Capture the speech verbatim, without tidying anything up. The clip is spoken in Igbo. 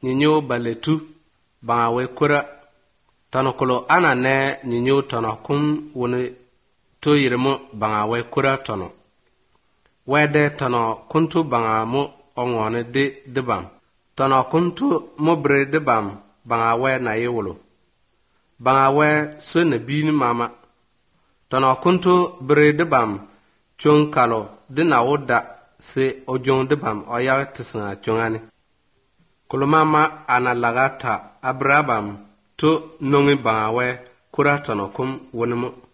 nyinyo baletu banga we kura tanokolo ana ne nyinyo tanakum woni to yirmo banga we kura tano wede tano kuntu banga mo ongone de debam tano kuntu mo bre debam banga we na yewolo banga we so na bini mama tano kuntu bre debam chon kalo dina woda se ojon debam oya tisna chongani kulumama ana lagata abrabam to nongi banga we kura tano kum wonimo